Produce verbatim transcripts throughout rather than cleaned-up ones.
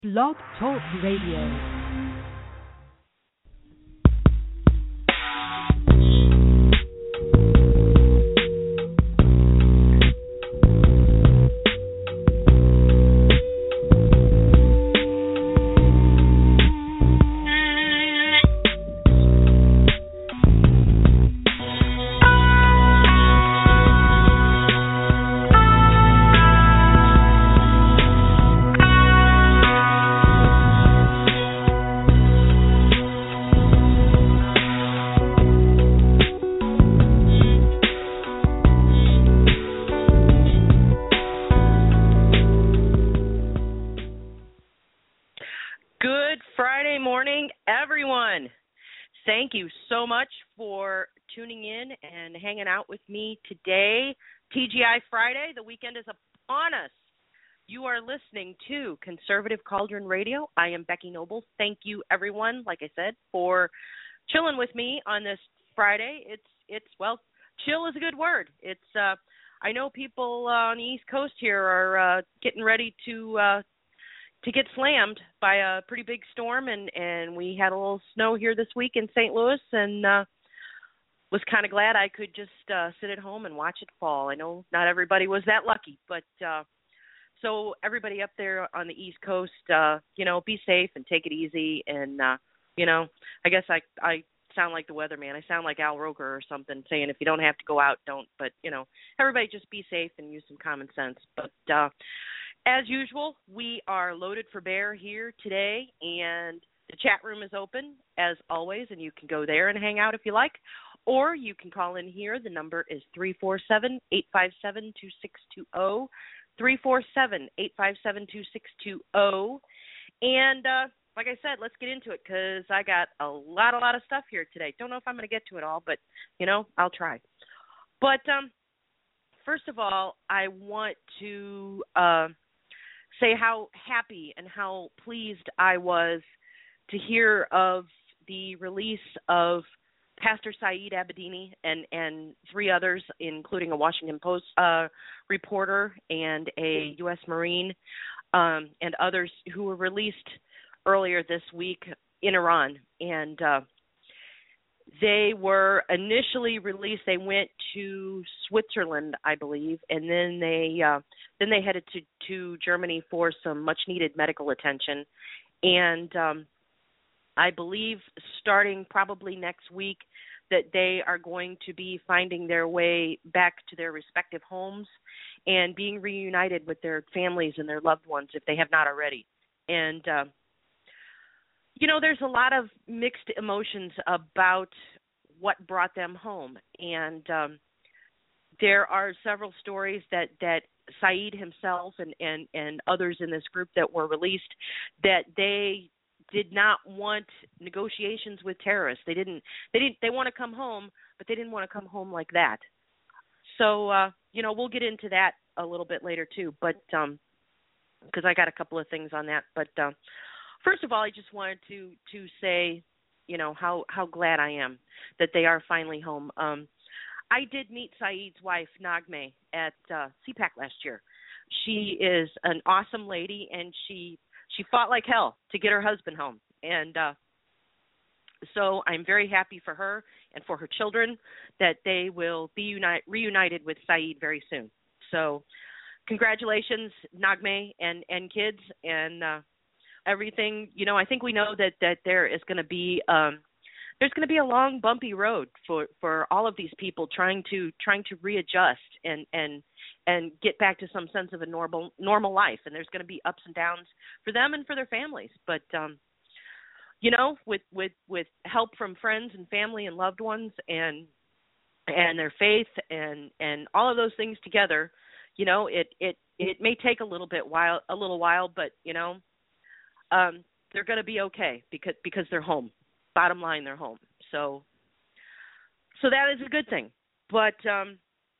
Blog Talk Radio. Thank you so much for tuning in and hanging out with me today. T G I Friday, the weekend is upon us. You are listening to Conservative Cauldron Radio. I am Becky Noble. Thank you, everyone, like I said, for chilling with me on this Friday. It's, it's well, chill is a good word. It's, uh, I know people uh, on the East Coast here are uh, getting ready to uh, to get slammed by a pretty big storm, and, and we had a little snow here this week in Saint Louis, and uh, was kind of glad I could just uh, sit at home and watch it fall. I know not everybody was that lucky, but uh, so everybody up there on the East Coast, uh, you know, be safe and take it easy, and, uh, you know, I guess I, I sound like the weatherman. I sound like Al Roker or something saying if you don't have to go out, don't, but, you know, everybody just be safe and use some common sense. But, uh, as usual, we are loaded for bear here today, and the chat room is open, as always, and you can go there and hang out if you like, or you can call in here. The number is three four seven, eight five seven, two six two zero, three four seven, eight five seven, two six two zero, and uh, like I said, let's get into it, because I got a lot, a lot of stuff here today. Don't know if I'm going to get to it all, but, you know, I'll try. But um, first of all, I want to Uh, say how happy and how pleased I was to hear of the release of Pastor Saeed Abedini and, and three others, including a Washington Post uh, reporter and a U S Marine, um, and others who were released earlier this week in Iran. And uh, they were initially released. They went to Switzerland, I believe, and then they uh, then they headed to, to Germany for some much-needed medical attention. And um, I believe starting probably next week that they are going to be finding their way back to their respective homes and being reunited with their families and their loved ones if they have not already. And uh, you know, there's a lot of mixed emotions about what brought them home. And um, there are several stories that, that Saeed himself and, and, and others in this group that were released, that they did not want negotiations with terrorists. They didn't, they didn't, they want to come home, but they didn't want to come home like that. So, uh, you know, we'll get into that a little bit later too, but um, because I got a couple of things on that. But uh, first of all, I just wanted to, to say, you know, how, how glad I am that they are finally home. Um, I did meet Saeed's wife, Naghmeh, at uh, C PAC last year. She is an awesome lady, and she she fought like hell to get her husband home. And uh, so I'm very happy for her and for her children that they will be unite, reunited with Saeed very soon. So congratulations, Naghmeh and, and kids, and uh, everything. You know, I think we know that, that there is going to be um, there's going to be a long, bumpy road for, for all of these people trying to trying to readjust and and and get back to some sense of a normal normal life. And there's going to be ups and downs for them and for their families. But um, you know, with, with, with help from friends and family and loved ones and and their faith and, and all of those things together, you know, it, it, it may take a little bit while a little while, but you know, um, they're going to be okay because because they're home. Bottom line, they're home. So, so that is a good thing. But um,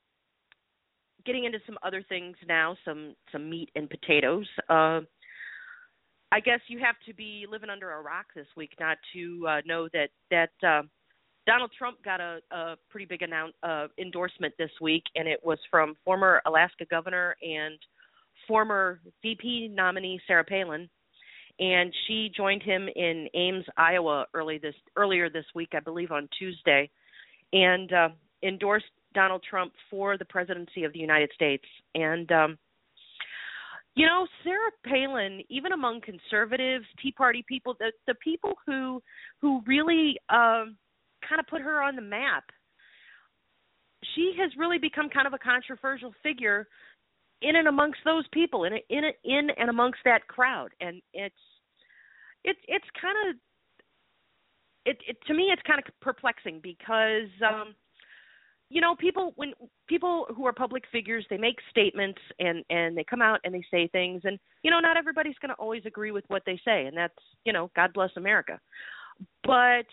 getting into some other things now, some some meat and potatoes. Uh, I guess you have to be living under a rock this week not to uh, know that that uh, Donald Trump got a, a pretty big announce, uh, endorsement this week, and it was from former Alaska governor and former V P nominee Sarah Palin. and she joined him in Ames, Iowa, early this earlier this week, I believe, on Tuesday, and uh, endorsed Donald Trump for the presidency of the United States. And um, you know, Sarah Palin, even among conservatives, Tea Party people, the the people who who really um, kind of put her on the map, she has really become kind of a controversial figure in and amongst those people, in a, in a, in and amongst that crowd, and it's it's it's kind of it, it to me it's kind of perplexing because um, you know, people when people who are public figures, they make statements and and they come out and they say things, and you know, not everybody's going to always agree with what they say, and that's, you know, God bless America. But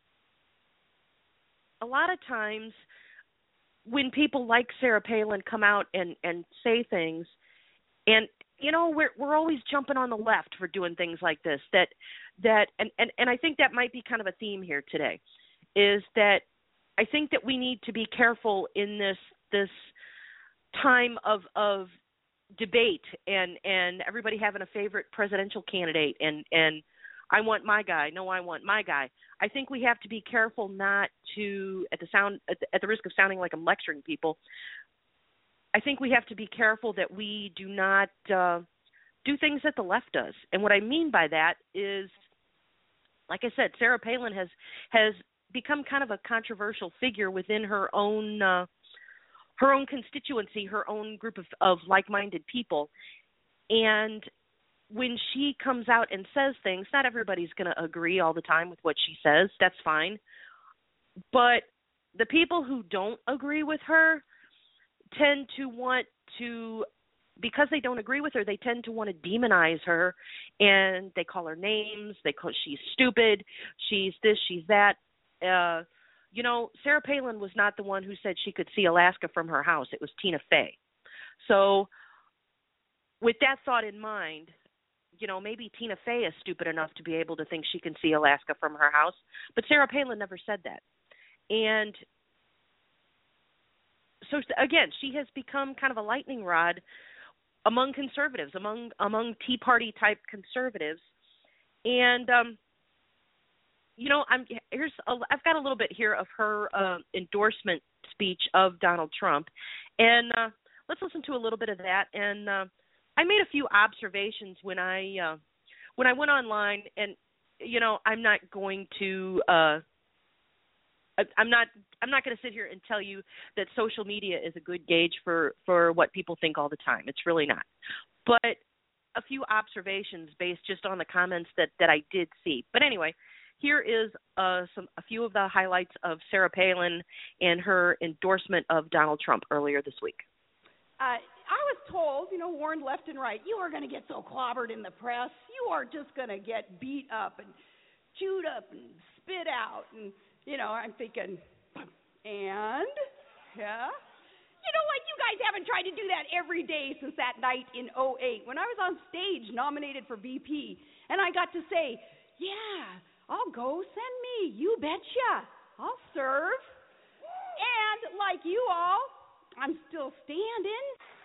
a lot of times when people like Sarah Palin come out and, and say things, and you know, we're we're always jumping on the left for doing things like this. That that and, and, and I think that might be kind of a theme here today, is that I think that we need to be careful in this this time of of debate and, and everybody having a favorite presidential candidate and, and I want my guy. No, I want my guy. I think we have to be careful not to, at the sound, at the, at the risk of sounding like I'm lecturing people, I think we have to be careful that we do not uh, do things that the left does. And what I mean by that is, like I said, Sarah Palin has has become kind of a controversial figure within her own uh, her own constituency, her own group of, of like-minded people, and when she comes out and says things, not everybody's going to agree all the time with what she says. That's fine. But the people who don't agree with her tend to want to, because they don't agree with her, they tend to want to demonize her, and they call her names. They call she's stupid. She's this. She's that. Uh, you know, Sarah Palin was not the one who said she could see Alaska from her house. It was Tina Fey. So with that thought in mind, you know, maybe Tina Fey is stupid enough to be able to think she can see Alaska from her house, but Sarah Palin never said that. And so, again, she has become kind of a lightning rod among conservatives, among among Tea Party type conservatives. And um, you know, I'm here's a, I've got a little bit here of her uh, endorsement speech of Donald Trump, and uh, let's listen to a little bit of that. And uh, I made a few observations when I uh, when I went online, and you know, I'm not going to uh, I, I'm not I'm not going to sit here and tell you that social media is a good gauge for, for what people think all the time. It's really not. But a few observations based just on the comments that, that I did see. But anyway, here is uh, some a few of the highlights of Sarah Palin and her endorsement of Donald Trump earlier this week. Uh, I was told, you know, warned left and right, you are going to get so clobbered in the press. You are just going to get beat up and chewed up and spit out. And, you know, I'm thinking, and, yeah. You know, like you guys haven't tried to do that every day since that night in oh eight when I was on stage nominated for V P. And I got to say, yeah, I'll go, send me, you betcha, I'll serve. And like you all, I'm still standing.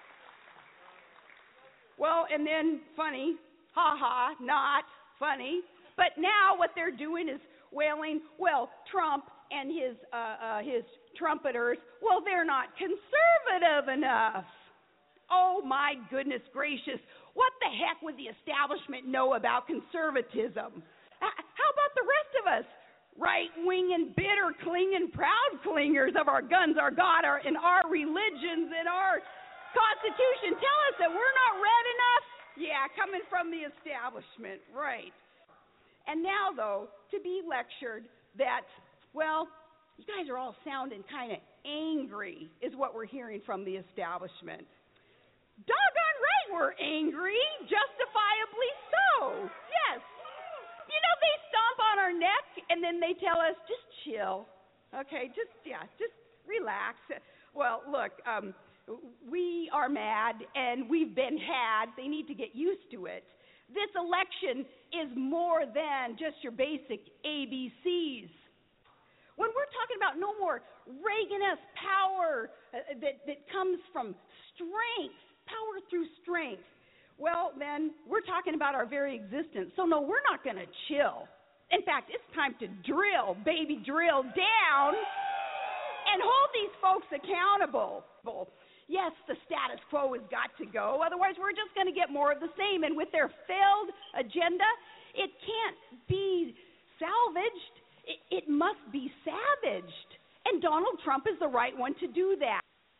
Well, and then funny, ha-ha, not funny. But now what they're doing is wailing, well, Trump and his uh, uh, his trumpeters, well, they're not conservative enough. Oh, my goodness gracious. What the heck would the establishment know about conservatism? Uh, how about the rest of us? Right-wing and bitter clinging proud clingers of our guns, our God, our, and our religions and our Constitution. Tell us that we're not red enough? Yeah, coming from the establishment, right. And now, though, to be lectured that, well, you guys are all sounding kind of angry is what we're hearing from the establishment. Doggone right we're angry, justifiably so, yes. You know, they stomp on our neck and then they tell us, just chill, okay, just, yeah, just relax. Well, look, um, we are mad and we've been had. They need to get used to it. This election is more than just your basic A B Cs. When we're talking about no more Reagan-esque power uh, that, that comes from strength, power through strength, well, then we're talking about our very existence. So, no, we're not going to chill. In fact, it's time to drill, baby, drill down and hold these folks accountable. Yes, the status quo has got to go. Otherwise, we're just going to get more of the same. And with their failed agenda, it can't be salvaged. It, it must be savaged. And Donald Trump is the right one to do that.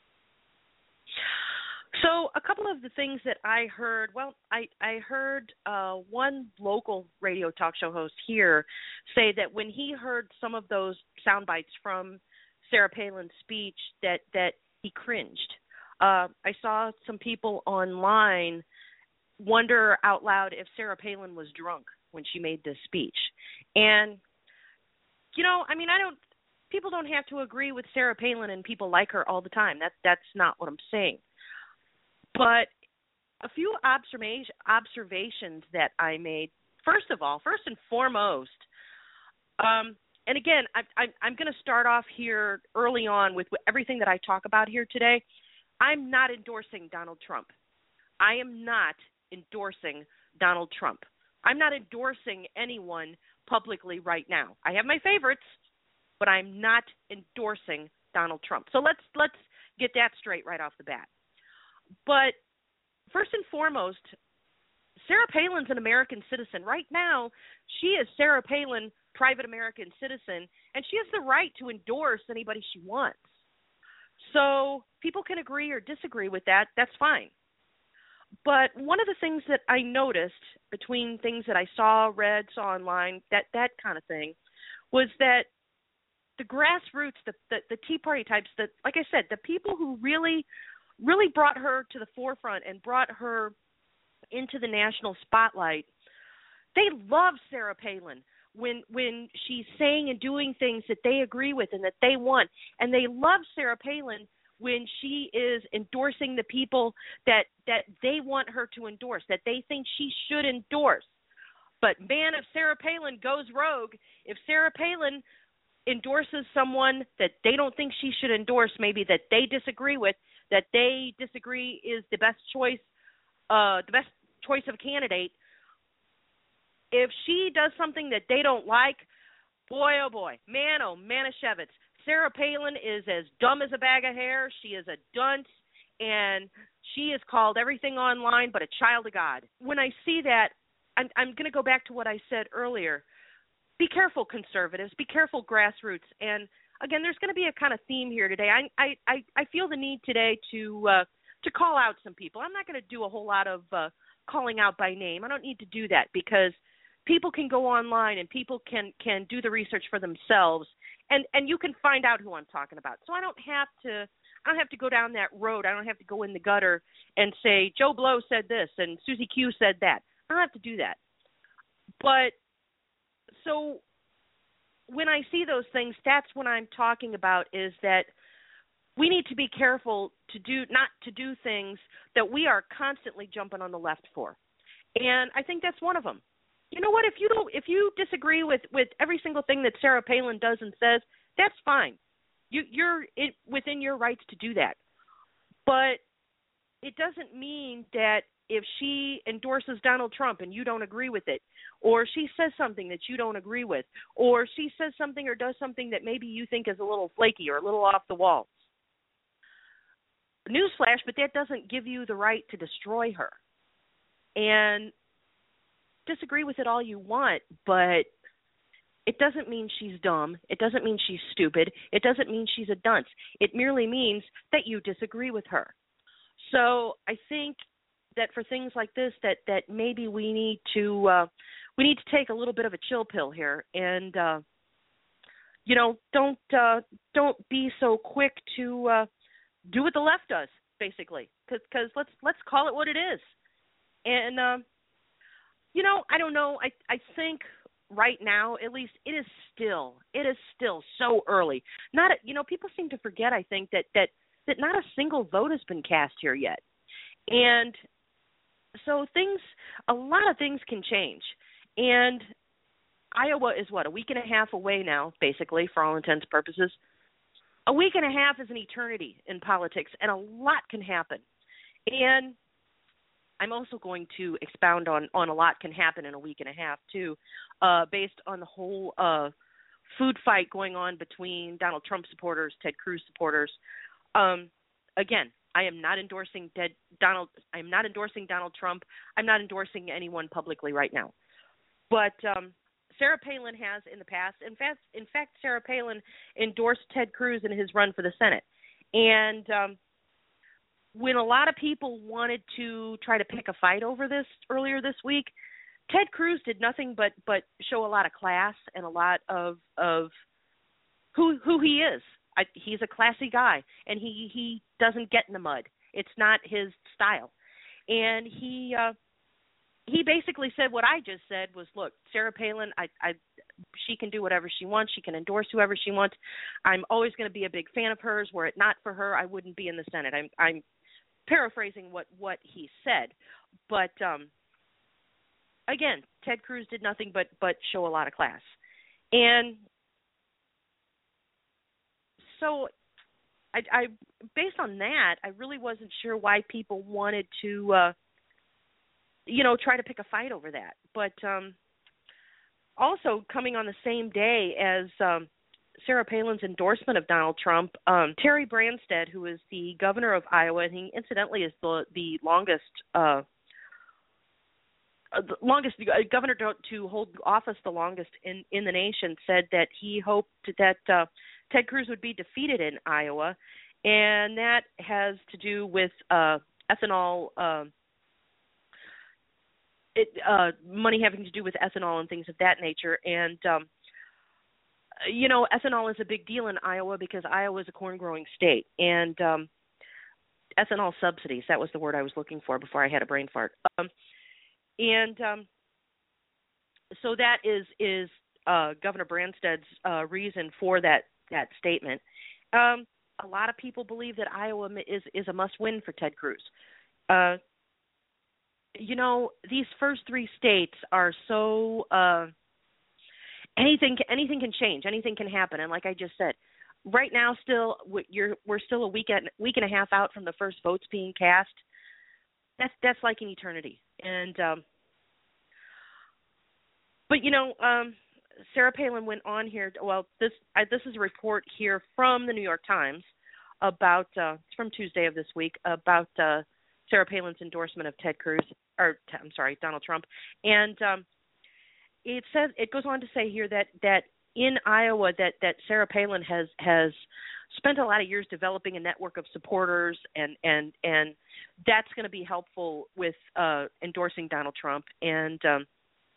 So a couple of the things that I heard, well, I, I heard uh, one local radio talk show host here say that when he heard some of those sound bites from Sarah Palin's speech that, that he cringed. Uh, I saw some people online wonder out loud if Sarah Palin was drunk when she made this speech. And, you know, I mean, I don't, people don't have to agree with Sarah Palin and people like her all the time. That, that's not what I'm saying. But a few observation, observations that I made, first of all, first and foremost, um, and again, I, I, I'm going to start off here early on with everything that I talk about here today. I'm not endorsing Donald Trump. I am not endorsing Donald Trump. I'm not endorsing anyone publicly right now. I have my favorites, but I'm not endorsing Donald Trump. So let's let's get that straight right off the bat. But first and foremost, Sarah Palin's an American citizen. Right now, she is Sarah Palin, private American citizen, and she has the right to endorse anybody she wants. So people can agree or disagree with that. That's fine. But one of the things that I noticed between things that I saw, read, saw online, that, that kind of thing, was that the grassroots, the, the, the Tea Party types, that, like I said, the people who really – really brought her to the forefront and brought her into the national spotlight, they love Sarah Palin when when she's saying and doing things that they agree with and that they want. And they love Sarah Palin when she is endorsing the people that, that they want her to endorse, that they think she should endorse. But, man, if Sarah Palin goes rogue, if Sarah Palin endorses someone that they don't think she should endorse, maybe that they disagree with, that they disagree is the best choice, uh, the best choice of candidate, if she does something that they don't like, boy, oh, boy, man, oh, Manischewitz, Sarah Palin is as dumb as a bag of hair. She is a dunce, and she is called everything online but a child of God. When I see that, I'm, I'm going to go back to what I said earlier. Be careful, conservatives. Be careful, grassroots. And again, there's going to be a kind of theme here today. I I, I feel the need today to uh, to call out some people. I'm not going to do a whole lot of uh, calling out by name. I don't need to do that because people can go online and people can, can do the research for themselves, and, and you can find out who I'm talking about. So I don't have to I don't have to go down that road. I don't have to go in the gutter and say Joe Blow said this and Susie Q said that. I don't have to do that. But so when I see those things, that's what I'm talking about, is that we need to be careful to do not to do things that we are constantly jumping on the left for. And I think that's one of them. You know what? If you don't, if you disagree with, with every single thing that Sarah Palin does and says, that's fine. You, you're it, within your rights to do that. But it doesn't mean that if she endorses Donald Trump and you don't agree with it, or she says something that you don't agree with, or she says something or does something that maybe you think is a little flaky or a little off the wall. Newsflash, but that doesn't give you the right to destroy her. And disagree with it all you want, but it doesn't mean she's dumb. It doesn't mean she's stupid. It doesn't mean she's a dunce. It merely means that you disagree with her. So I think that for things like this, that, that maybe we need to uh, we need to take a little bit of a chill pill here, and uh, you know, don't uh, don't be so quick to uh, do what the left does, basically, because let's let's call it what it is. And uh, you know, I don't know. I I think right now, at least, it is still it is still so early. Not a, you know, people seem to forget. I think that that that not a single vote has been cast here yet, and so things, a lot of things can change. And Iowa is what, a week and a half away now, basically, for all intents and purposes. A week and a half is an eternity in politics, and a lot can happen. And I'm also going to expound on, on a lot can happen in a week and a half, too, uh, based on the whole uh, food fight going on between Donald Trump supporters, Ted Cruz supporters. Um, again, I am not endorsing Ted, Donald. I'm not endorsing Donald Trump. I'm not endorsing anyone publicly right now. But um, Sarah Palin has in the past. In fact, in fact, Sarah Palin endorsed Ted Cruz in his run for the Senate. And um, when a lot of people wanted to try to pick a fight over this earlier this week, Ted Cruz did nothing but, but show a lot of class and a lot of of who who he is. I, he's a classy guy, and he, he doesn't get in the mud. It's not his style. And he uh, he basically said what I just said was, look, Sarah Palin, I, I she can do whatever she wants. She can endorse whoever she wants. I'm always going to be a big fan of hers. Were it not for her, I wouldn't be in the Senate. I'm, I'm paraphrasing what, what he said. But, um, again, Ted Cruz did nothing but, but show a lot of class. And so I, I, based on that, I really wasn't sure why people wanted to, uh, you know, try to pick a fight over that. But um, also coming on the same day as um, Sarah Palin's endorsement of Donald Trump, um, Terry Branstad, who is the governor of Iowa, and he incidentally is the, the longest uh, uh, the longest uh, governor to, to hold office the longest in, in the nation, said that he hoped that uh, Ted Cruz would be defeated in Iowa, and that has to do with uh, ethanol. Uh, It, uh, money having to do with ethanol and things of that nature. And, um, you know, ethanol is a big deal in Iowa because Iowa is a corn-growing state. And um, ethanol subsidies, that was the word I was looking for before I had a brain fart. Um, and um, so that is is uh, Governor Branstad's uh, reason for that, that statement. Um, a lot of people believe that Iowa is, is a must-win for Ted Cruz. Uh You know, these first three states are so uh, anything anything can change, anything can happen, and like I just said, right now still you're we're still a week and week and a half out from the first votes being cast. That's that's like an eternity, and um, but you know, um, Sarah Palin went on here. Well, this I, this is a report here from the New York Times about uh, it's from Tuesday of this week about. Uh, Sarah Palin's endorsement of Ted Cruz, or I'm sorry, Donald Trump, and um, it says it goes on to say here that that in Iowa that, that Sarah Palin has has spent a lot of years developing a network of supporters, and and and that's going to be helpful with uh, endorsing Donald Trump. And um,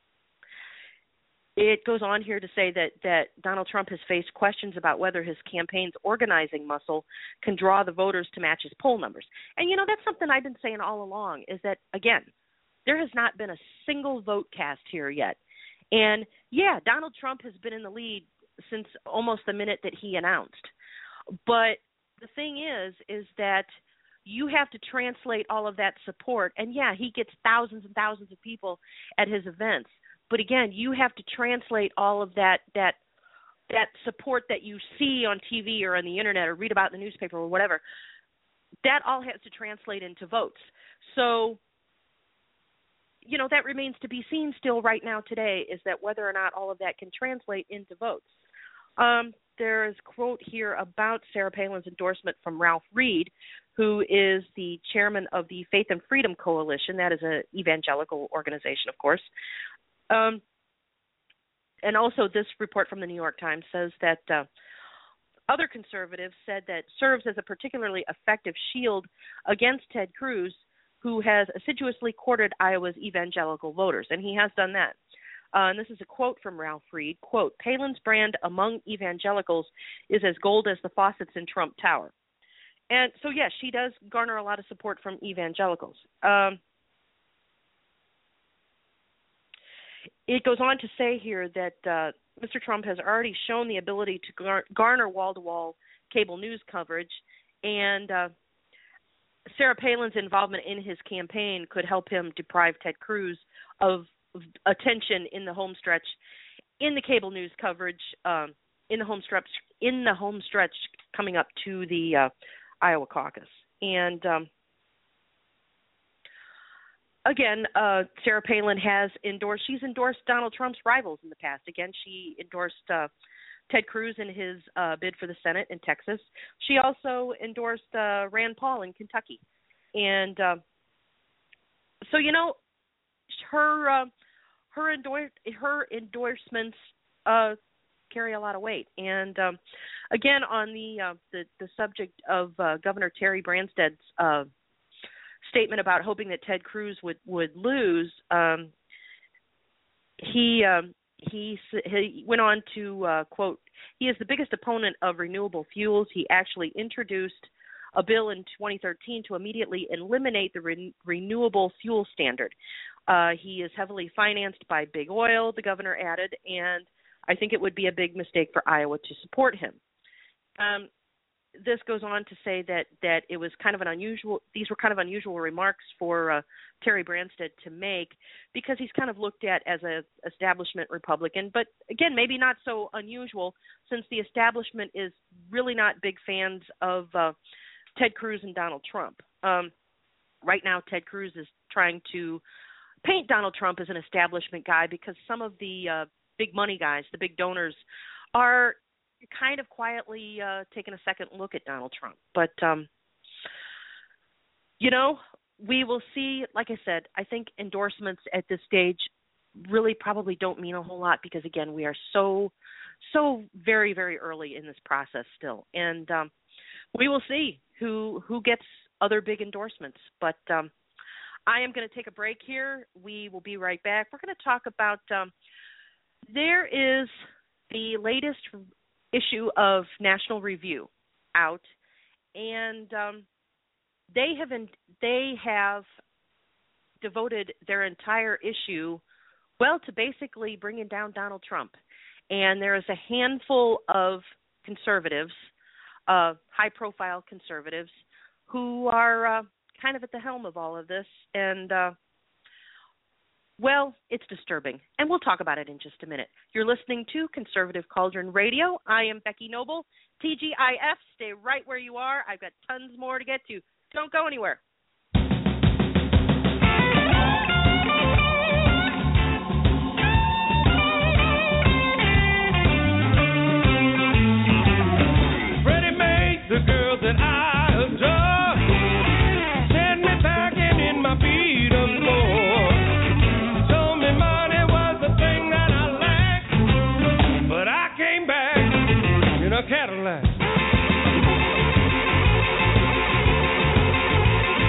it goes on here to say that, that Donald Trump has faced questions about whether his campaign's organizing muscle can draw the voters to match his poll numbers. And, you know, that's something I've been saying all along is that, again, there has not been a single vote cast here yet. And, yeah, Donald Trump has been in the lead since almost the minute that he announced. But the thing is, is that you have to translate all of that support. And, yeah, he gets thousands and thousands of people at his events. But again, you have to translate all of that that that support that you see on T V or on the internet or read about in the newspaper or whatever. That all has to translate into votes. So, you know, that remains to be seen still right now today, is that whether or not all of that can translate into votes. Um, there's a quote here about Sarah Palin's endorsement from Ralph Reed, who is the chairman of the Faith and Freedom Coalition. That is an evangelical organization, of course. Um, and also this report from the New York Times says that uh, other conservatives said that serves as a particularly effective shield against Ted Cruz, who has assiduously courted Iowa's evangelical voters, and he has done that. Uh, and this is a quote from Ralph Reed, quote, Palin's brand among evangelicals is as gold as the faucets in Trump Tower. And so, yes, she does garner a lot of support from evangelicals. Um It goes on to say here that uh, Mister Trump has already shown the ability to gar- garner wall-to-wall cable news coverage, and uh, Sarah Palin's involvement in his campaign could help him deprive Ted Cruz of, of attention in the home stretch, in the cable news coverage, um, in the home stretch, in the home stretch coming up to the uh, Iowa caucus. And um, again, uh, Sarah Palin has endorsed, she's endorsed Donald Trump's rivals in the past. Again, she endorsed uh, Ted Cruz in his uh, bid for the Senate in Texas. She also endorsed uh, Rand Paul in Kentucky. And uh, so, you know, her uh, her, endor- her endorsements uh, carry a lot of weight. And um, again, on the, uh, the the subject of uh, Governor Terry Branstad's uh, statement about hoping that Ted Cruz would would lose, um, he, um, he he went on to uh, quote, "He is the biggest opponent of renewable fuels. He actually introduced a bill in twenty thirteen to immediately eliminate the re- renewable fuel standard. Uh, he is heavily financed by big oil," the governor added, "and I think it would be a big mistake for Iowa to support him." Um, this goes on to say that, that it was kind of an unusual, these were kind of unusual remarks for uh, Terry Branstad to make because he's kind of looked at as a establishment Republican, but again, maybe not so unusual since the establishment is really not big fans of uh, Ted Cruz and Donald Trump. Um, right now, Ted Cruz is trying to paint Donald Trump as an establishment guy because some of the uh, big money guys, the big donors, are kind of quietly uh, taking a second look at Donald Trump. But, um, you know, we will see. Like I said, I think endorsements at this stage really probably don't mean a whole lot because, again, we are so, so very, very early in this process still. And um, we will see who who gets other big endorsements. But um, I am going to take a break here. We will be right back. We're going to talk about um, there is the latest issue of National Review out, and um, they have in, they have devoted their entire issue, well, to basically bringing down Donald Trump. And there is a handful of conservatives, uh, high-profile conservatives, who are uh, kind of at the helm of all of this, and uh, well, it's disturbing, and we'll talk about it in just a minute. You're listening to Conservative Cauldron Radio. I am Becky Noble, T G I F. Stay right where you are. I've got tons more to get to. Don't go anywhere. Freddie made the girl that I adore send me packing in my beat-up Ford. Cadillac.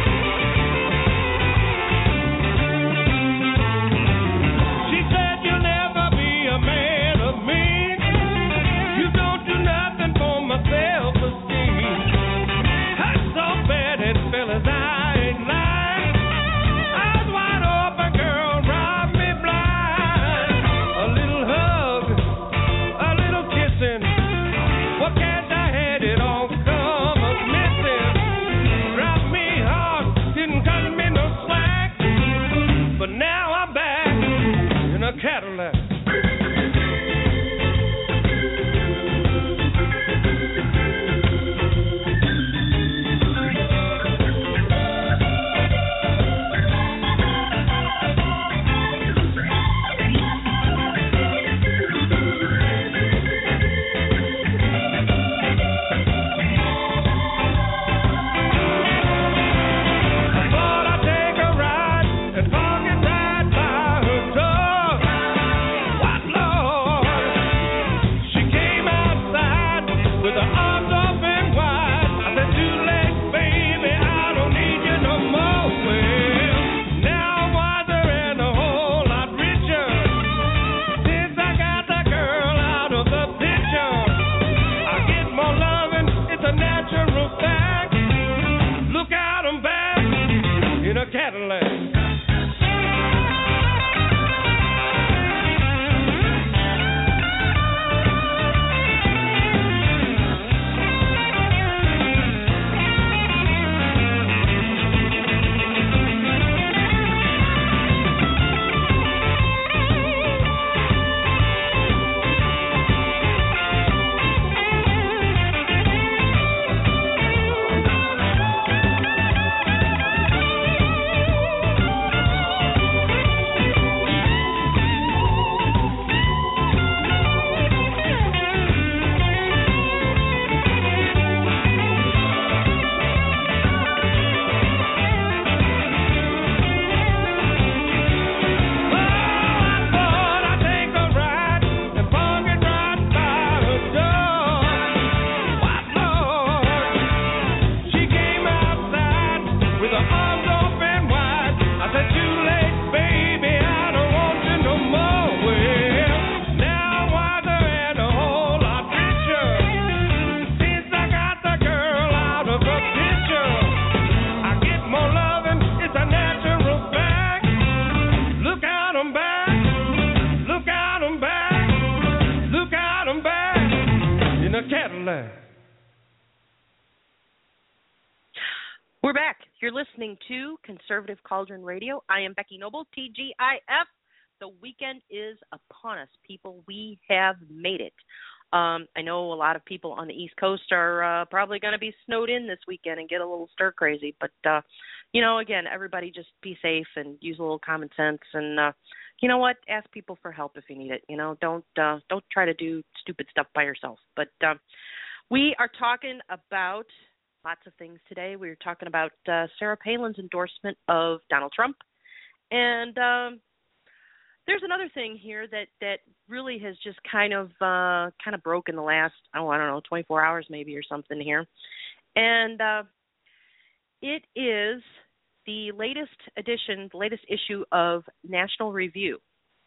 flag. We're back. You're listening to Conservative Cauldron Radio. I am Becky Noble, T G I F. The weekend is upon us, people. We have made it. Um, I know a lot of people on the East Coast are uh, probably going to be snowed in this weekend and get a little stir crazy. But, uh, you know, again, everybody just be safe and use a little common sense. And, uh, you know what? Ask people for help if you need it. You know, don't uh, don't try to do stupid stuff by yourself. But uh, we are talking about lots of things today. We were talking about uh, Sarah Palin's endorsement of Donald Trump. And um, there's another thing here that, that really has just kind of uh, kind of broken the last, oh, I don't know, twenty-four hours maybe or something here. And uh, it is the latest edition, the latest issue of National Review.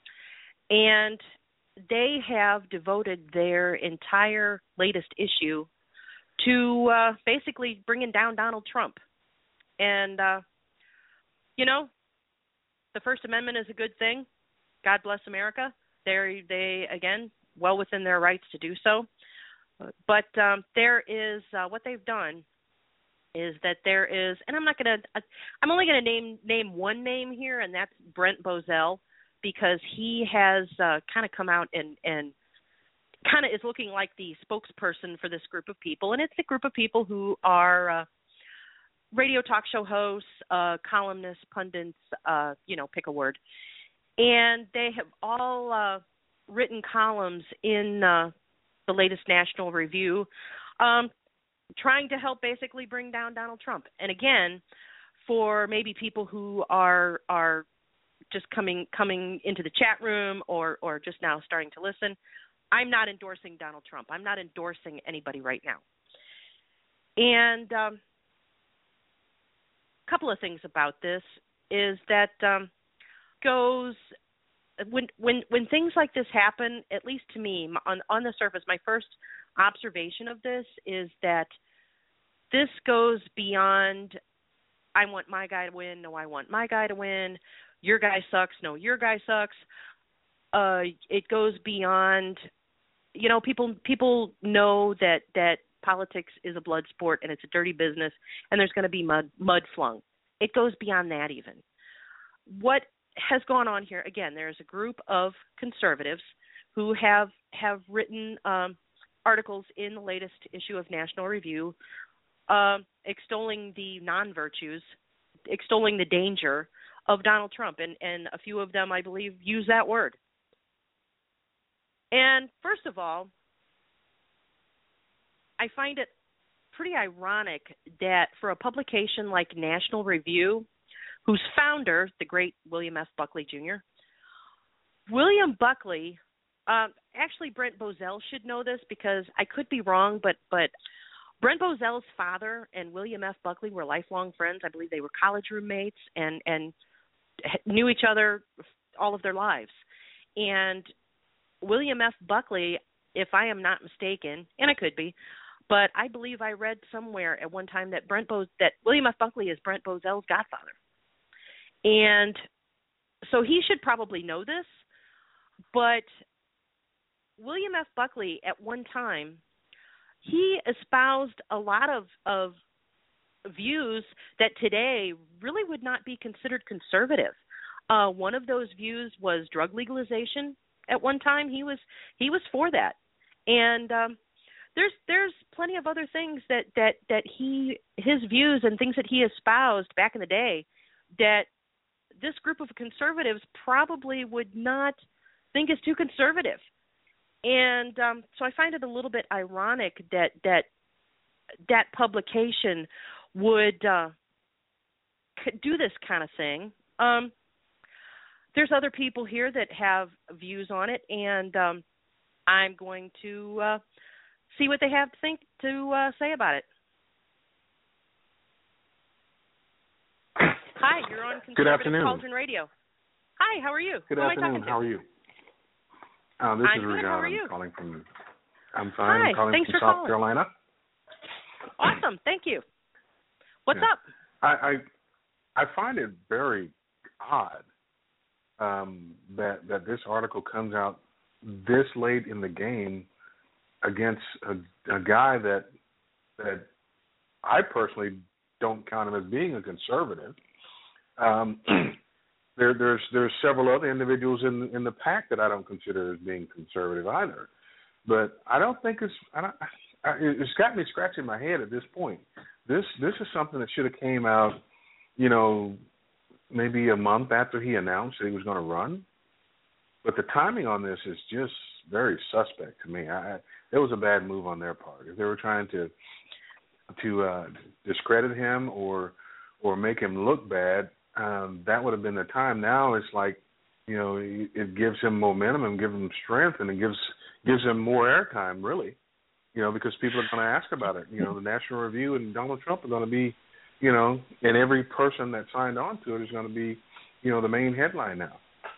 And they have devoted their entire latest issue to uh, basically bringing down Donald Trump. And, uh, you know, the First Amendment is a good thing. God bless America. They're, they, again, well within their rights to do so. But um, there is, uh, what they've done is that there is, and I'm not going to, I'm only going to name name one name here, and that's Brent Bozell, because he has uh, kind of come out and, and kind of is looking like the spokesperson for this group of people. And it's a group of people who are uh, radio talk show hosts, uh, columnists, pundits, uh, you know, pick a word. And they have all uh, written columns in uh, the latest National Review um, trying to help basically bring down Donald Trump. And again, for maybe people who are are just coming coming into the chat room or, or just now starting to listen, I'm not endorsing Donald Trump. I'm not endorsing anybody right now. And um, a couple of things about this is that um, goes when when when things like this happen, at least to me, on on the surface, my first observation of this is that this goes beyond I want my guy to win, no, I want my guy to win, your guy sucks, no, your guy sucks. Uh, it goes beyond, you know, people people know that, that politics is a blood sport and it's a dirty business and there's going to be mud mud flung. It goes beyond that even. What has gone on here, again, there's a group of conservatives who have, have written um, articles in the latest issue of National Review uh, extolling the non-virtues, extolling the danger of Donald Trump, and, and a few of them, I believe, use that word. And first of all, I find it pretty ironic that for a publication like National Review, whose founder, the great William F. Buckley Junior William Buckley, um, actually Brent Bozell should know this because I could be wrong, but but Brent Bozell's father and William F. Buckley were lifelong friends. I believe they were college roommates and, and knew each other all of their lives. And William F. Buckley, if I am not mistaken, and I could be, but I believe I read somewhere at one time that Brent Bo- that William F. Buckley is Brent Bozell's godfather. And so he should probably know this, but William F. Buckley at one time, he espoused a lot of, of views that today really would not be considered conservative. Uh, one of those views was drug legalization. At one time, he was he was for that, and um, there's there's plenty of other things that, that, that he his views and things that he espoused back in the day that this group of conservatives probably would not think is too conservative. And um, so I find it a little bit ironic that that that publication would uh, do this kind of thing. Um, there's other people here that have views on it, and um, I'm going to uh, see what they have to think to uh, say about it. Hi, you're on Good Conservative afternoon. Cauldron Radio. Hi, how are you? Good Who afternoon. Am I talking to? How are you? Uh, this I'm is good. Regal. How are you? I'm calling from. I'm fine. Hi, I'm calling thanks from for South calling. Carolina. Awesome. Thank you. What's Yeah. up? I, I I find it very odd um, that that this article comes out this late in the game against a, a guy that that I personally don't count him as being a conservative. Um, there, there's there's several other individuals in in the pack that I don't consider as being conservative either. But I don't think it's I don't, I, it's got me scratching my head at this point. This this is something that should have came out, you know, maybe a month after he announced that he was going to run. But the timing on this is just very suspect to me. I, it was a bad move on their part. If they were trying to to uh, discredit him or or make him look bad, um, that would have been the time. Now it's like, you know, it gives him momentum and gives him strength, and it gives gives him more airtime, really. You know, because people are going to ask about it. You know, the National Review and Donald Trump are going to be, you know, and every person that signed on to it is going to be, you know, the main headline now.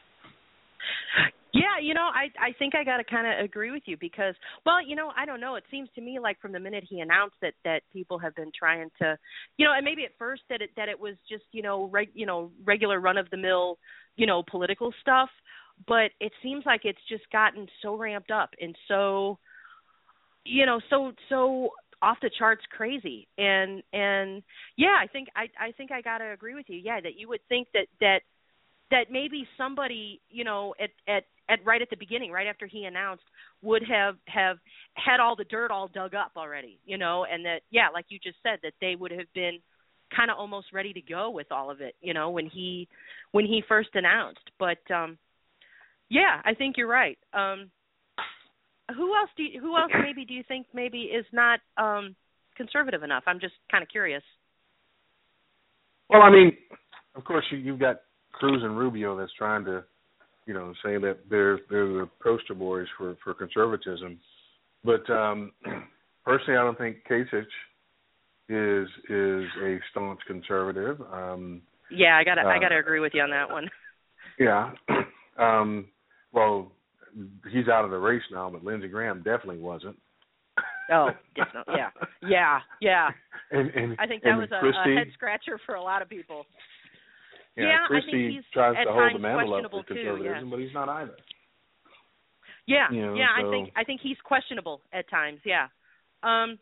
Yeah, you know, I I think I got to kind of agree with you because, well, you know, I don't know. It seems to me like from the minute he announced that that people have been trying to, you know, and maybe at first that it that it was just, you know, reg, you know, regular run of the mill, you know, political stuff, but it seems like it's just gotten so ramped up and so, you know, so so off the charts crazy. And and yeah, I think I I think I got to agree with you. Yeah, that you would think that that that maybe somebody, you know, at at at right at the beginning, right after he announced, would have, have had all the dirt all dug up already, you know, and that, yeah, like you just said, that they would have been kind of almost ready to go with all of it, you know, when he when he first announced. But, um, yeah, I think you're right. Um, who else do you, who else maybe do you think maybe is not um, conservative enough? I'm just kind of curious. Well, I mean, of course, you, you've got Cruz and Rubio that's trying to, you know, saying that they're they're the poster boys for, for conservatism. But um, personally, I don't think Kasich is is a staunch conservative. Um, yeah, I gotta uh, I gotta agree with you on that one. Yeah. Um, well, he's out of the race now, but Lindsey Graham definitely wasn't. Oh, definitely. Yeah, yeah, yeah. And, and I think that and was a, Christie, a head scratcher for a lot of people. Yeah, yeah Christie I think he's tries at to hold times the mantle up questionable for too. conservatism, Yeah. but he's not either. Yeah, you know, yeah. so. I think I think he's questionable at times. Yeah. Um,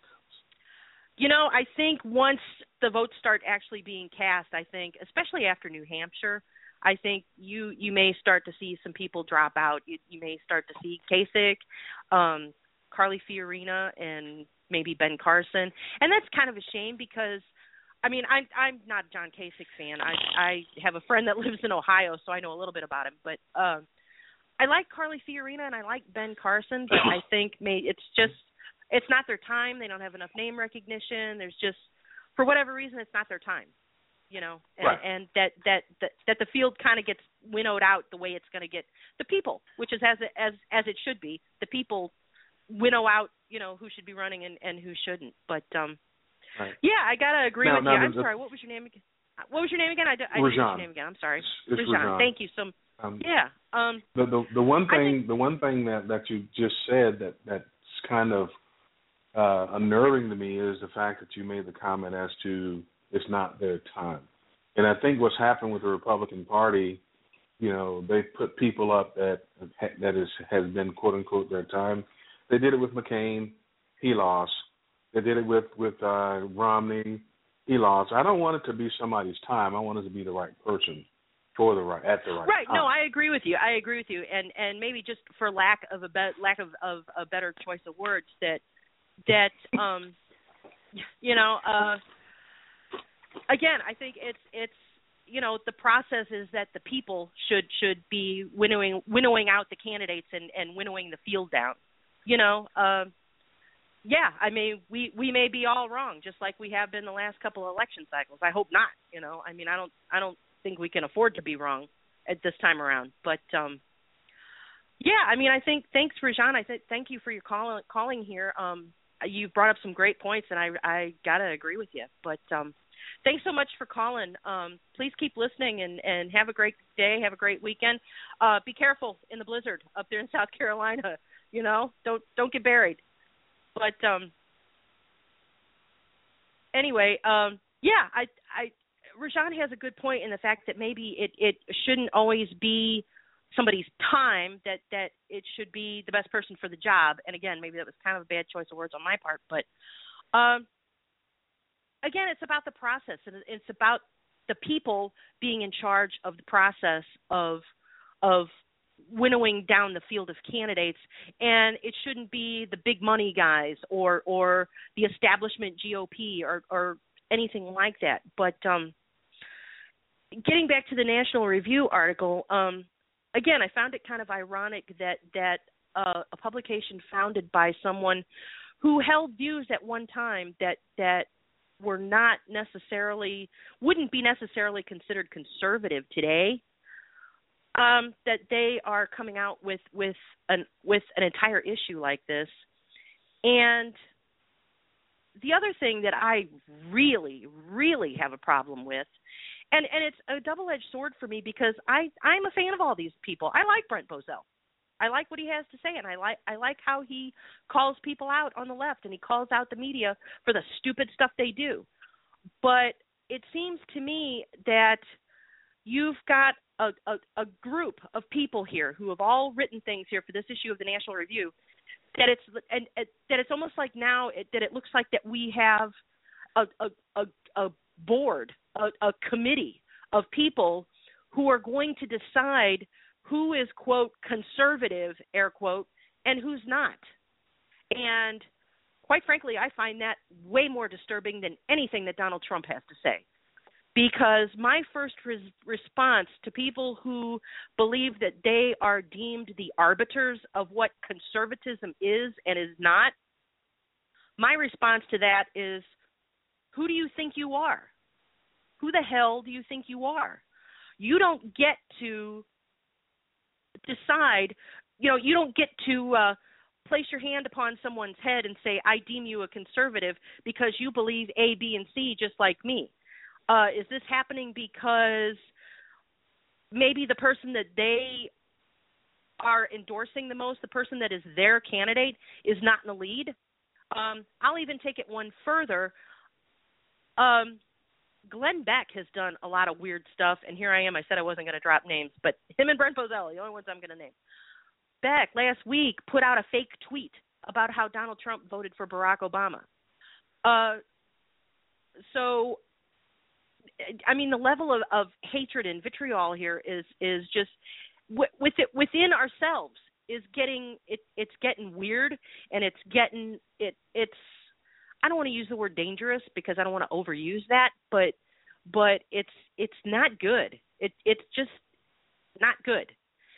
you know, I think once the votes start actually being cast, I think, especially after New Hampshire, I think you you may start to see some people drop out. You, you may start to see Kasich, um, Carly Fiorina, and maybe Ben Carson, and that's kind of a shame because. I mean, I'm I'm not a John Kasich fan. I I have a friend that lives in Ohio, so I know a little bit about him. But um, I like Carly Fiorina and I like Ben Carson, but I think may, it's just it's not their time. They don't have enough name recognition. There's just for whatever reason, it's not their time. You know, and, right. and that, that that that the field kind of gets winnowed out the way it's going to get the people, which is as as as it should be. The people winnow out, you know, who should be running and, and who shouldn't. But um. Right. Yeah, I gotta agree now, with now you. I'm the, sorry. What was your name again? What was your name again? I, I Rajan. didn't get your name again. I'm sorry. It's, it's Rajan. Thank you. So, um, yeah. Um, the, the the one thing think, the one thing that, that you just said that that's kind of uh, unnerving to me is the fact that you made the comment as to it's not their time. And I think what's happened with the Republican Party, you know, they put people up that that is has been quote unquote their time. They did it with McCain. He lost. They did it with with uh, Romney. He lost. I don't want it to be somebody's time. I want it to be the right person for the right at the right, right. time. No, I agree with you. I agree with you. And and maybe just for lack of a be- lack of, of a better choice of words, that that um, you know, uh, again, I think it's it's you know the process is that the people should should be winnowing winnowing out the candidates and, and winnowing the field down. You know. Uh, Yeah, I mean, we, we may be all wrong, just like we have been the last couple of election cycles. I hope not. You know, I mean, I don't I don't think we can afford to be wrong at this time around. But um, yeah, I mean, I think thanks, Rajan. I th- thank you for your call, calling here. Um, you brought up some great points, and I I gotta agree with you. But um, thanks so much for calling. Um, please keep listening and, and have a great day. Have a great weekend. Uh, be careful in the blizzard up there in South Carolina. You know, don't don't get buried. But um, anyway, um, yeah, I, I, Rajan has a good point in the fact that maybe it, it shouldn't always be somebody's time, that that it should be the best person for the job. And again, maybe that was kind of a bad choice of words on my part, but um, again, it's about the process, and it's about the people being in charge of the process of of winnowing down the field of candidates, and it shouldn't be the big money guys or or the establishment G O P or, or anything like that. But um, getting back to the National Review article, um, again, I found it kind of ironic that that uh, a publication founded by someone who held views at one time that that were not necessarily, wouldn't be necessarily considered conservative today, um, that they are coming out with with an with an entire issue like this. And the other thing that I really, really have a problem with, and, and it's a double-edged sword for me because I, I'm a fan of all these people. I like Brent Bozell. I like what he has to say, and I like I like how he calls people out on the left, and he calls out the media for the stupid stuff they do. But it seems to me that you've got a, a, a group of people here who have all written things here for this issue of the National Review, that it's and, and that it's almost like now it, that it looks like that we have a a, a, a board, a, a committee of people who are going to decide who is, quote, conservative, air quote, and who's not. And quite frankly, I find that way more disturbing than anything that Donald Trump has to say. Because my first res- response to people who believe that they are deemed the arbiters of what conservatism is and is not, my response to that is, who do you think you are? Who the hell do you think you are? You don't get to decide, you know, you don't get to uh, place your hand upon someone's head and say, I deem you a conservative because you believe A, B, and C just like me. Uh, is this happening because maybe the person that they are endorsing the most, the person that is their candidate, is not in the lead? Um, I'll even take it one further. Um, Glenn Beck has done a lot of weird stuff, and here I am. I said I wasn't going to drop names, but him and Brent Bozell are the only ones I'm going to name. Beck last week put out a fake tweet about how Donald Trump voted for Barack Obama. Uh, so, I mean, the level of, of hatred and vitriol here is is just with it within ourselves is getting it. It's getting weird, and it's getting it. It's. I don't want to use the word dangerous because I don't want to overuse that, but but it's it's not good. It it's just not good.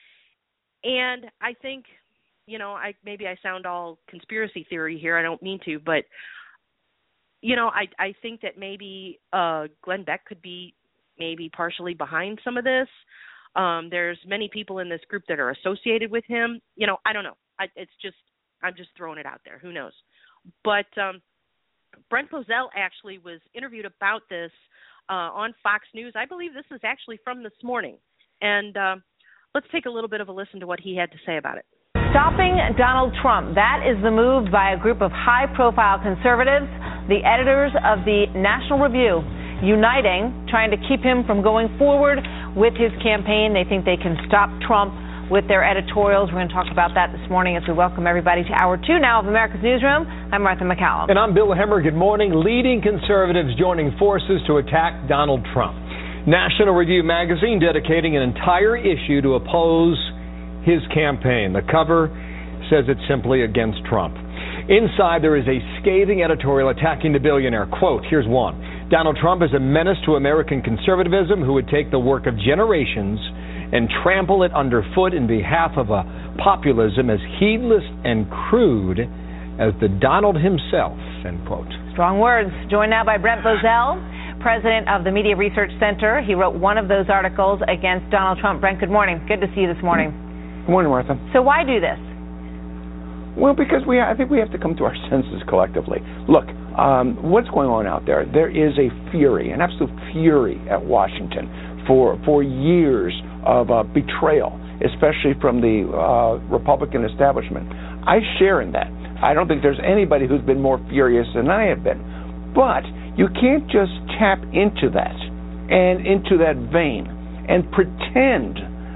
And I think, you know, I maybe I sound all conspiracy theory here. I don't mean to, but you know, I I think that maybe uh, Glenn Beck could be maybe partially behind some of this. Um, there's many people in this group that are associated with him. You know, I don't know. I, it's just I'm just throwing it out there. Who knows? But um, Brent Bozell actually was interviewed about this uh, on Fox News. I believe this is actually from this morning. And uh, let's take a little bit of a listen to what he had to say about it. Stopping Donald Trump. That is the move by a group of high-profile conservatives, the editors of the National Review, uniting, trying to keep him from going forward with his campaign. They think they can stop Trump with their editorials. We're going to talk about that this morning as we welcome everybody to Hour two now of America's Newsroom. I'm Martha McCallum. And I'm Bill Hemmer. Good morning. Leading conservatives joining forces to attack Donald Trump. National Review magazine dedicating an entire issue to oppose his campaign. The cover says it's simply against Trump. Inside, there is a scathing editorial attacking the billionaire. Quote, here's one. Donald Trump is a menace to American conservatism who would take the work of generations and trample it underfoot in behalf of a populism as heedless and crude as the Donald himself, end quote. Strong words. Joined now by Brent Bozell, president of the Media Research Center. He wrote one of those articles against Donald Trump. Brent, good morning. Good to see you this morning. Good morning, Martha. So why do this? Well, because we, I think we have to come to our senses collectively. Look, um, what's going on out there? There is a fury, an absolute fury at Washington for for years of uh, betrayal, especially from the uh, Republican establishment. I share in that. I don't think there's anybody who's been more furious than I have been. But you can't just tap into that and into that vein and pretend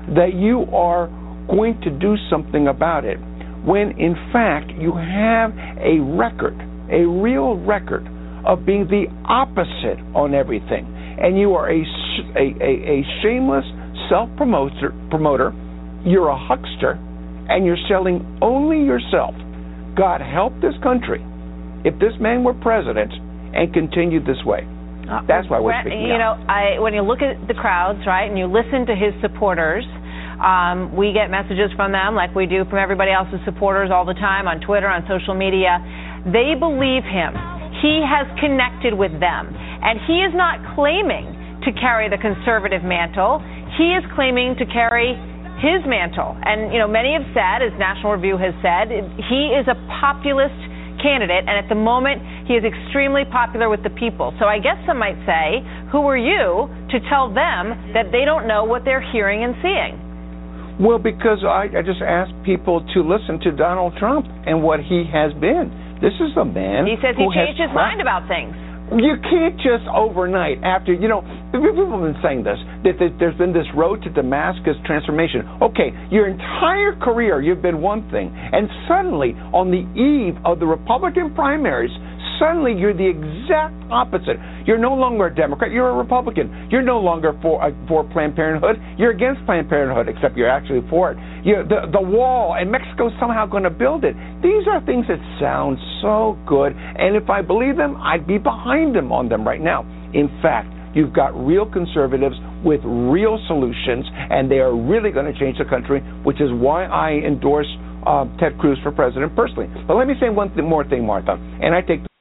that you are going to do something about it, when in fact you have a record, a real record of being the opposite on everything, and you are a, a, a, a shameless self-promoter, promoter, you're a huckster, and you're selling only yourself. God help this country if this man were president and continued this way. Uh, That's why we're speaking You out. know, I, when you look at the crowds, right, and you listen to his supporters, um, we get messages from them like we do from everybody else's supporters all the time on Twitter, on social media. They believe him. He has connected with them. And he is not claiming to carry the conservative mantle. He is claiming to carry his mantle. And, you know, many have said, as National Review has said, he is a populist candidate, and at the moment he is extremely popular with the people. So I guess some might say, who are you to tell them that they don't know what they're hearing and seeing? Well, because I, I just asked people to listen to Donald Trump and what he has been. This is a man He says he who changed has his mind about things. You can't just overnight after, you know, people have been saying this, that there's been this road to Damascus transformation. Okay, your entire career you've been one thing, and suddenly on the eve of the Republican primaries, suddenly you're the exact opposite. You're no longer a Democrat, you're a Republican. You're no longer for uh, for Planned Parenthood, you're against Planned Parenthood, except you're actually for it. You, the, the wall, and Mexico's somehow going to build it. These are things that sound so good, and if I believe them, I'd be behind them on them right now. In fact, you've got real conservatives with real solutions, and they are really going to change the country, which is why I endorse uh, Ted Cruz for president personally. But let me say one th- more thing, Martha, and I take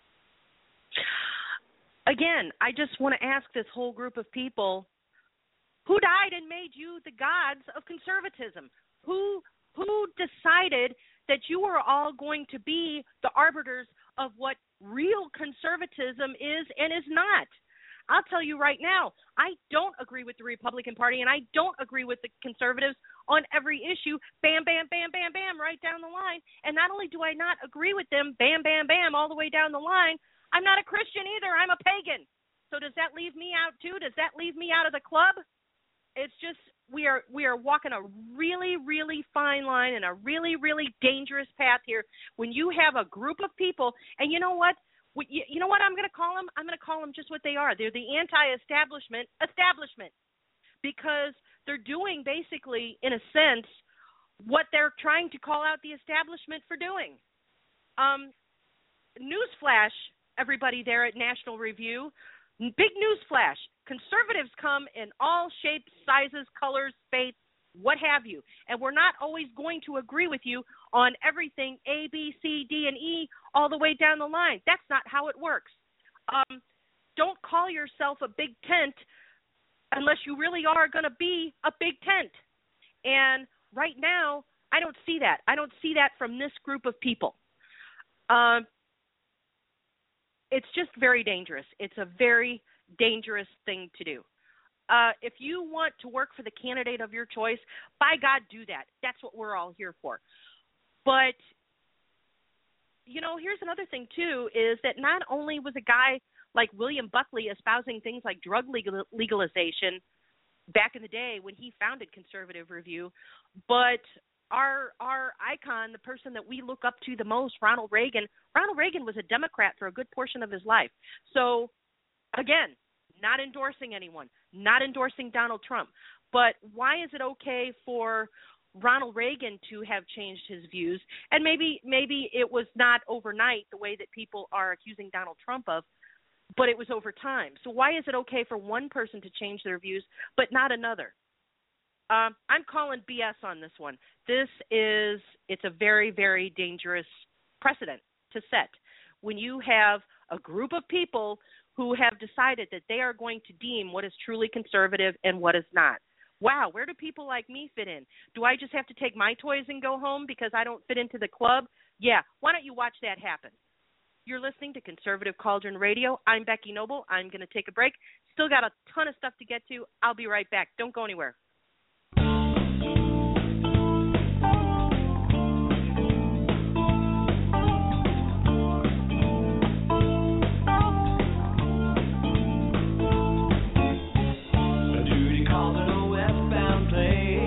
Again, I just want to ask this whole group of people, who died and made you the gods of conservatism? Who who decided that you are all going to be the arbiters of what real conservatism is and is not? I'll tell you right now, I don't agree with the Republican Party, and I don't agree with the conservatives on every issue. Bam, bam, bam, bam, bam, right down the line. And not only do I not agree with them, bam, bam, bam, all the way down the line, I'm not a Christian either. I'm a pagan. So does that leave me out too? Does that leave me out of the club? It's just we are we are walking a really, really fine line and a really, really dangerous path here when you have a group of people. And you know what? You know what I'm going to call them? I'm going to call them just what they are. They're the anti-establishment establishment, because they're doing basically, in a sense, what they're trying to call out the establishment for doing. Um, newsflash, everybody there at National Review, big newsflash. Conservatives come in all shapes, sizes, colors, faiths, what have you. And we're not always going to agree with you on everything A, B, C, D, and E all the way down the line. That's not how it works. Um, don't call yourself a big tent unless you really are going to be a big tent. And right now, I don't see that. I don't see that from this group of people. Um, it's just very dangerous. It's a very dangerous thing to do. Uh, if you want to work for the candidate of your choice, by God, do that. That's what we're all here for. But, you know, here's another thing, too, is that not only was a guy like William Buckley espousing things like drug legal- legalization back in the day when he founded Conservative Review, but our our icon, the person that we look up to the most, Ronald Reagan, Ronald Reagan was a Democrat for a good portion of his life. So, again, not endorsing anyone, not endorsing Donald Trump. But why is it okay for Ronald Reagan to have changed his views? And maybe maybe it was not overnight the way that people are accusing Donald Trump of, but it was over time. So why is it okay for one person to change their views but not another? Um, I'm calling B S on this one. This is, it's a very, very dangerous precedent to set when you have a group of people who have decided that they are going to deem what is truly conservative and what is not. Wow, where do people like me fit in? Do I just have to take my toys and go home because I don't fit into the club? Yeah, why don't you watch that happen? You're listening to Conservative Cauldron Radio. I'm Becky Noble. I'm going to take a break. Still got a ton of stuff to get to. I'll be right back. Don't go anywhere. Judy called it a westbound plane.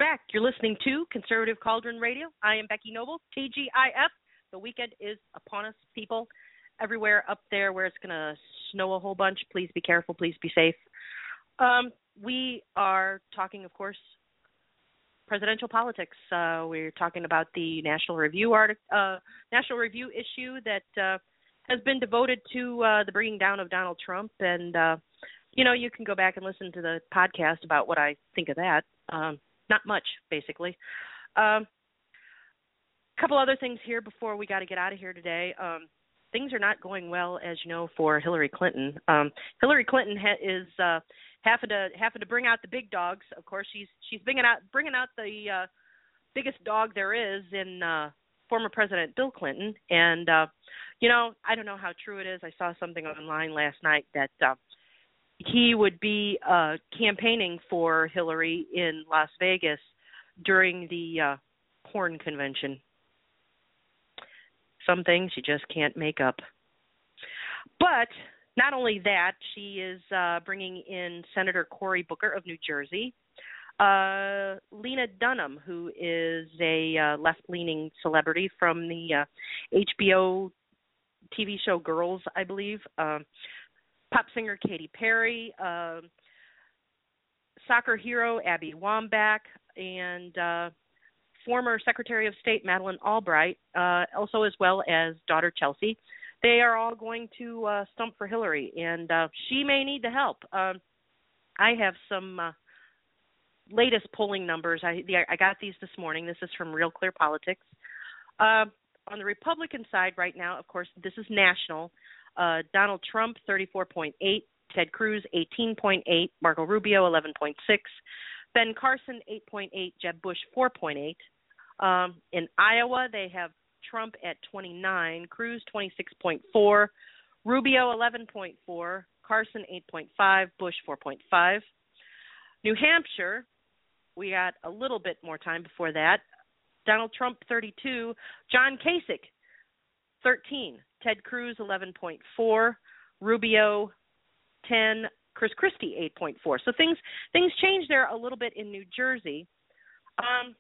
back. You're listening to Conservative Cauldron Radio. I am Becky Noble, T G I F. The weekend is upon us, people. Everywhere up there where it's going to snow a whole bunch, please be careful, please be safe. Um, we are talking, of course, presidential politics. Uh, we're talking about the National Review artic- uh, National Review issue that uh, has been devoted to uh, the bringing down of Donald Trump. And, uh, you know, you can go back and listen to the podcast about what I think of that. Um, not much, basically. A um, couple other things here before we got to get out of here today. Um, things are not going well, as you know, for Hillary Clinton. Um, Hillary Clinton ha- is uh, having to having to bring out the big dogs. Of course, she's she's bringing out bringing out the uh, biggest dog there is in uh, former President Bill Clinton. And uh, you know, I don't know how true it is. I saw something online last night that uh, he would be uh, campaigning for Hillary in Las Vegas during the uh, porn convention. Some things you just can't make up. But not only that, she is uh, bringing in Senator Cory Booker of New Jersey, uh, Lena Dunham, who is a uh, left-leaning celebrity from the uh, H B O T V show Girls, I believe, uh, pop singer Katy Perry, uh, soccer hero Abby Wambach, and uh, former Secretary of State Madeleine Albright, uh, also as well as daughter Chelsea. They are all going to uh, stump for Hillary, and uh, she may need the help. Um, I have some uh, latest polling numbers. I, the, I got these this morning. This is from Real Clear Politics. Uh, on the Republican side right now, of course, this is national. Uh, Donald Trump, thirty-four point eight. Ted Cruz, eighteen point eight. Marco Rubio, eleven point six. Ben Carson, eight point eight. Jeb Bush, four point eight. Um, in Iowa, they have Trump at twenty-nine, Cruz twenty-six point four, Rubio eleven point four, Carson eight point five, Bush four point five. New Hampshire, we got a little bit more time before that. Donald Trump thirty-two, John Kasich thirteen, Ted Cruz eleven point four, Rubio ten, Chris Christie eight point four. So things things changed there a little bit in New Jersey. Um,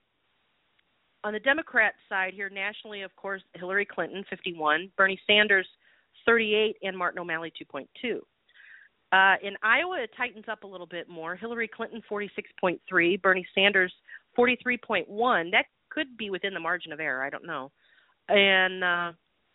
On the Democrat side here, nationally, of course, Hillary Clinton, fifty-one, Bernie Sanders, thirty-eight, and Martin O'Malley, two point two. Uh, in Iowa, it tightens up a little bit more. Hillary Clinton, forty-six point three, Bernie Sanders, forty-three point one. That could be within the margin of error. I don't know. And uh,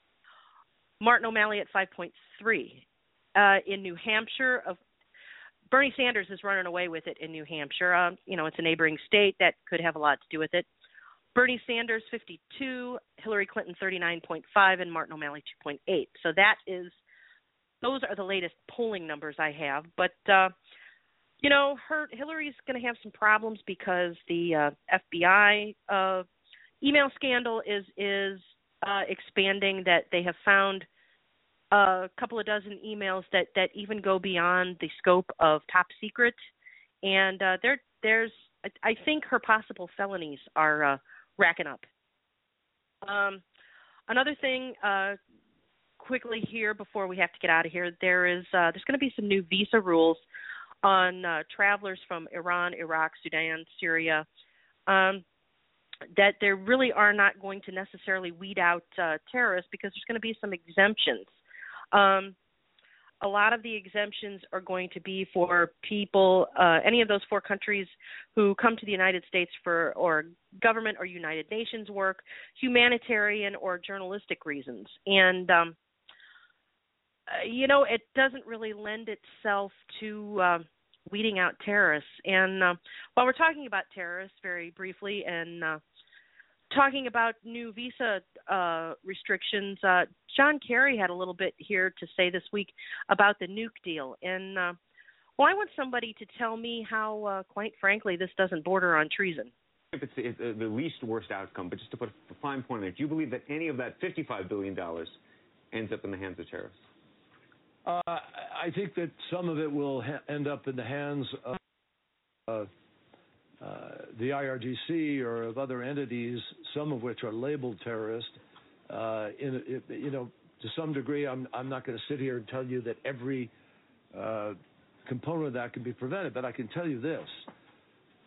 Martin O'Malley at five point three. Uh, in New Hampshire, of Bernie Sanders is running away with it in New Hampshire. Um, you know, it's a neighboring state. That could have a lot to do with it. Bernie Sanders, fifty-two, Hillary Clinton, thirty-nine point five, and Martin O'Malley, two point eight. So that is, those are the latest polling numbers I have. But, uh, you know, her, Hillary's going to have some problems because the uh, F B I uh, email scandal is, is uh, expanding, that they have found a couple of dozen emails that, that even go beyond the scope of top secret. And uh, there, there's, I think her possible felonies are uh, racking up. Um, another thing, uh, quickly here before we have to get out of here, there is uh, there's going to be some new visa rules on uh, travelers from Iran, Iraq, Sudan, Syria. Um, that there really are not going to necessarily weed out uh, terrorists, because there's going to be some exemptions. Um, a lot of the exemptions are going to be for people, uh, any of those four countries who come to the United States for or government or United Nations work, humanitarian or journalistic reasons. And, um, uh, you know, it doesn't really lend itself to uh, weeding out terrorists. And uh, while we're talking about terrorists very briefly and uh, talking about new visa uh, restrictions, uh, John Kerry had a little bit here to say this week about the nuke deal. And, uh, well, I want somebody to tell me how, uh, quite frankly, this doesn't border on treason. If it's, it's uh, the least worst outcome, but just to put a fine point on it, do you believe that any of that fifty-five billion dollars ends up in the hands of terrorists? Uh, I think that some of it will ha- end up in the hands of uh, uh, the I R G C or of other entities, some of which are labeled terrorist. Uh, in, it, you know, to some degree, I'm, I'm not going to sit here and tell you that every uh, component of that can be prevented, but I can tell you this.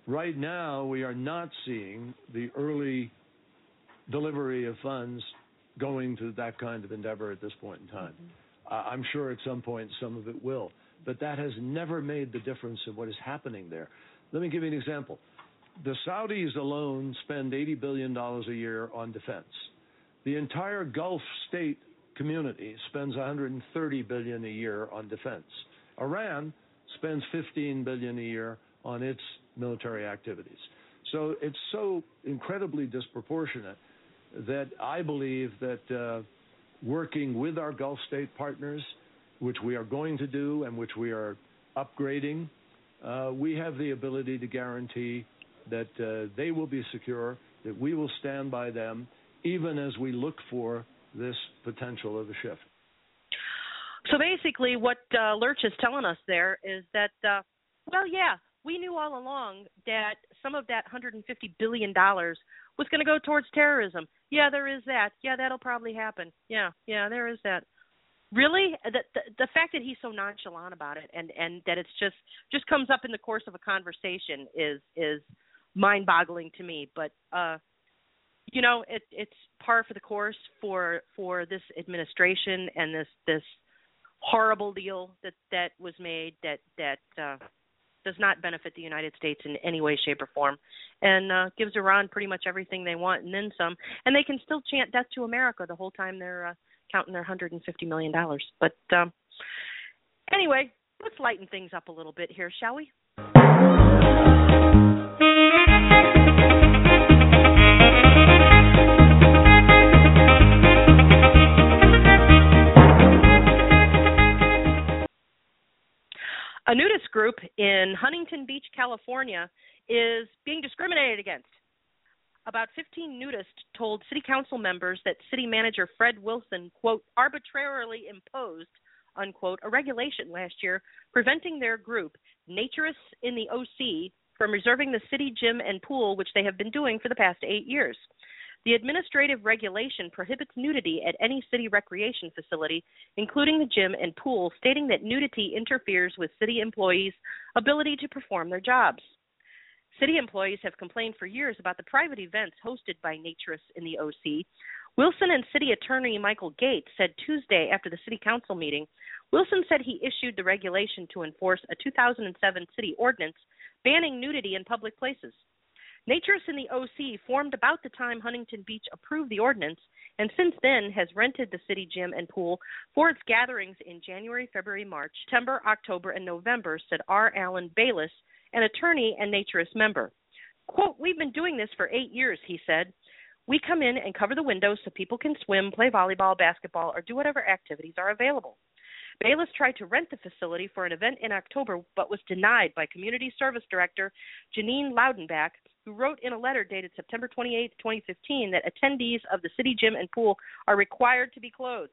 Right now, we are not seeing the early delivery of funds going to that kind of endeavor at this point in time. Mm-hmm. Uh, I'm sure at some point some of it will, but that has never made the difference in what is happening there. Let me give you an example. The Saudis alone spend eighty billion dollars a year on defense. The entire Gulf state community spends one hundred thirty billion dollars a year on defense. Iran spends fifteen billion dollars a year on its military activities. So it's so incredibly disproportionate that I believe that uh, working with our Gulf state partners, which we are going to do and which we are upgrading, uh, we have the ability to guarantee that uh, they will be secure, that we will stand by them, even as we look for this potential of a shift. So basically what uh, Lurch is telling us there is that, uh, well, yeah, we knew all along that some of that one hundred fifty billion dollars was going to go towards terrorism. Yeah, there is that. Yeah, that'll probably happen. Yeah, yeah, there is that. Really? The, the, the fact that he's so nonchalant about it and, and that it's just just comes up in the course of a conversation is is mind-boggling to me. But, uh, you know, it, it's par for the course for for this administration and this this horrible deal that, that was made that, that uh, does not benefit the United States in any way, shape, or form, and uh, gives Iran pretty much everything they want and then some. And they can still chant death to America the whole time they're uh, counting their one hundred fifty million dollars. But um, anyway, let's lighten things up a little bit here, shall we? A nudist group in Huntington Beach, California, is being discriminated against. About fifteen nudists told city council members that city manager Fred Wilson, quote, arbitrarily imposed, unquote, a regulation last year preventing their group, Naturists in the O C, from reserving the city gym and pool, which they have been doing for the past eight years. The administrative regulation prohibits nudity at any city recreation facility, including the gym and pool, stating that nudity interferes with city employees' ability to perform their jobs. City employees have complained for years about the private events hosted by Naturists in the O C. Wilson and City Attorney Michael Gates said Tuesday after the City Council meeting, Wilson said he issued the regulation to enforce a two thousand seven city ordinance banning nudity in public places. Naturists in the O C formed about the time Huntington Beach approved the ordinance and since then has rented the city gym and pool for its gatherings in January, February, March, September, October, and November, said R. Allen Bayless, an attorney and Naturist member. Quote, we've been doing this for eight years, he said. We come in and cover the windows so people can swim, play volleyball, basketball, or do whatever activities are available. Bayless tried to rent the facility for an event in October but was denied by Community Service Director Janine Loudenbach, who wrote in a letter dated September twenty-eighth, twenty fifteen, that attendees of the city gym and pool are required to be clothed.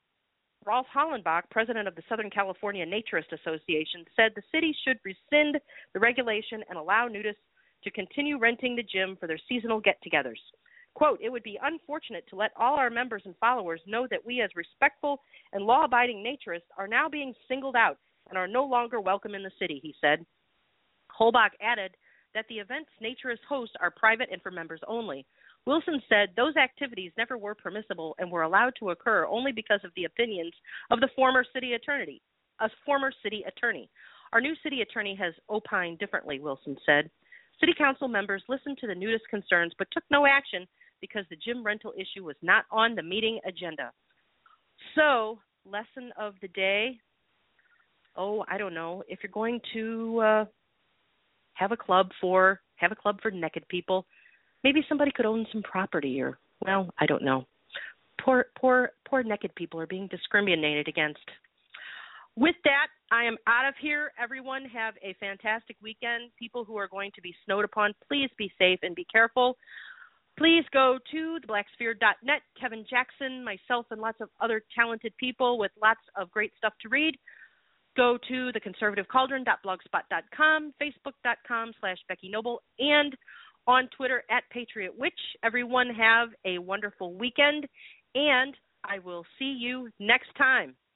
Rolf Hollenbach, president of the Southern California Naturist Association, said the city should rescind the regulation and allow nudists to continue renting the gym for their seasonal get-togethers. Quote, it would be unfortunate to let all our members and followers know that we as respectful and law-abiding naturists are now being singled out and are no longer welcome in the city, he said. Holbach added that the events naturists host are private and for members only. Wilson said those activities never were permissible and were allowed to occur only because of the opinions of the former city attorney. A former city attorney. Our new city attorney has opined differently, Wilson said. City council members listened to the nudist concerns but took no action because the gym rental issue was not on the meeting agenda. So, lesson of the day, oh, I don't know, if you're going to uh, have a club for have a club for naked people, maybe somebody could own some property or, well, I don't know. Poor, poor, poor naked people are being discriminated against. With that, I am out of here. Everyone have a fantastic weekend. People who are going to be snowed upon, please be safe and be careful. Please go to the black sphere dot net. Kevin Jackson, myself, and lots of other talented people with lots of great stuff to read. Go to the conservative cauldron dot blogspot dot com, facebook dot com slash Becky Noble, and on Twitter at Patriot Witch. Everyone have a wonderful weekend, and I will see you next time.